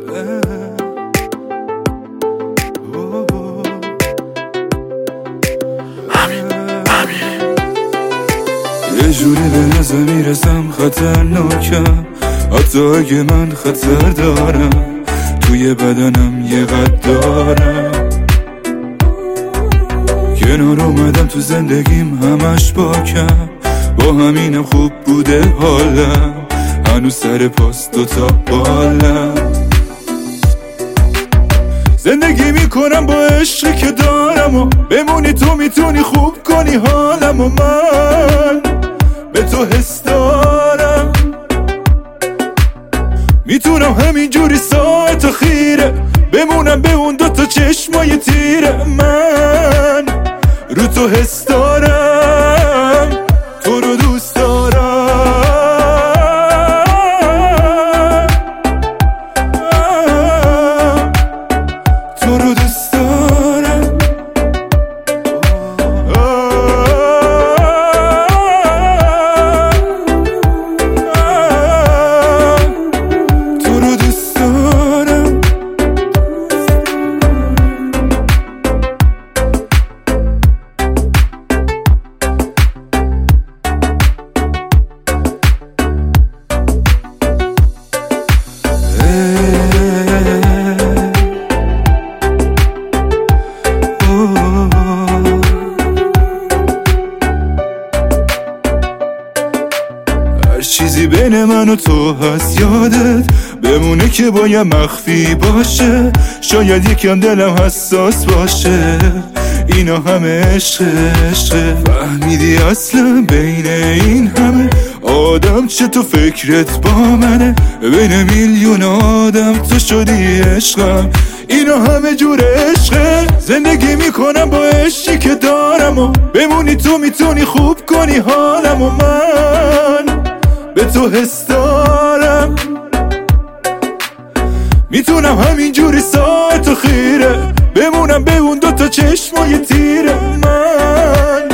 یه جوری به نظر میرسم خطرناکم، حتی اگه من خطر دارم توی بدنم یه قد دارم. کنار اومدم تو زندگیم همش باکم، با همینم خوب بوده حالم، هنوز سر پاس دوتا بالم. زندگی میکنم با عشقی که دارم و بمونی تو میتونی خوب کنی حالم و من به تو حس دارم. میتونم همینجوری ساعت خیره بمونم به اون دوتا چشمای تیره، من رو تو حس دارم، تو رو دوست دارم. تو رو دوست دارم. تو رو دوست دارم. هر چیزی بین من و تو هست یادت بمونه که باید مخفی باشه، شاید یکم دلم حساس باشه، اینا همه عشق. فهمیدی اصلا بین این همه آدم چه تو فکرت با منه؟ بین میلیون آدم تو شدی عشقم، اینا همه جور عشقه. زندگی میکنم با عشقی که دارم و بمونی تو میتونی خوب کنی حالم و من به تو حس دارم. میتونم همینجوری ساعت و خیره بمونم به اون دوتا چشمای تیره، من